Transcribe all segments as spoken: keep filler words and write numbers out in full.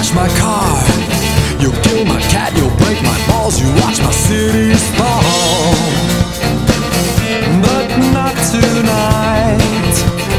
crash my car. You'll kill my cat, you'll break my balls. You watch my cities fall, but not tonight.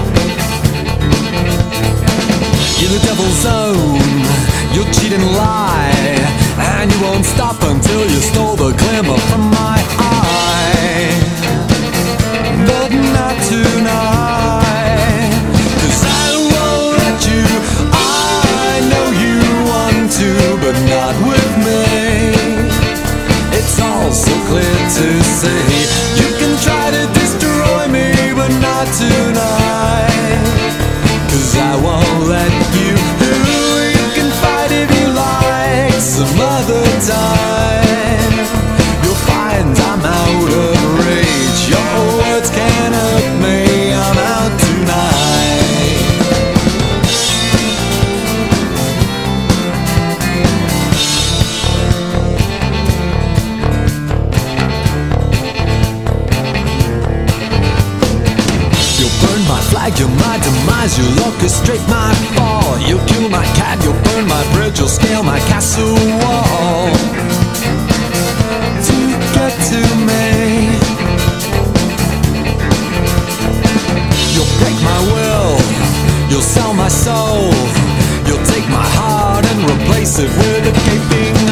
You're the devil's own, you'll cheat and lie, and you won't stop until you stole the glimmer from my eye. But not tonight, 'cause I won't let you. I know you want to, but not with me. It's all so clear to see. You can try to destroy me, but not tonight, 'cause I won't let you. You can fight if you like some other time. You'll find I'm out of reach. Your words can't hurt me. I'm out tonight. You'll burn my flag, you're my demise. You'll orchestrate my fall. You'll kill my cat, you'll burn my bridge. You'll scale my castle wall to get to me. You'll break my will, you'll sell my soul. You'll take my heart and replace it with a gaping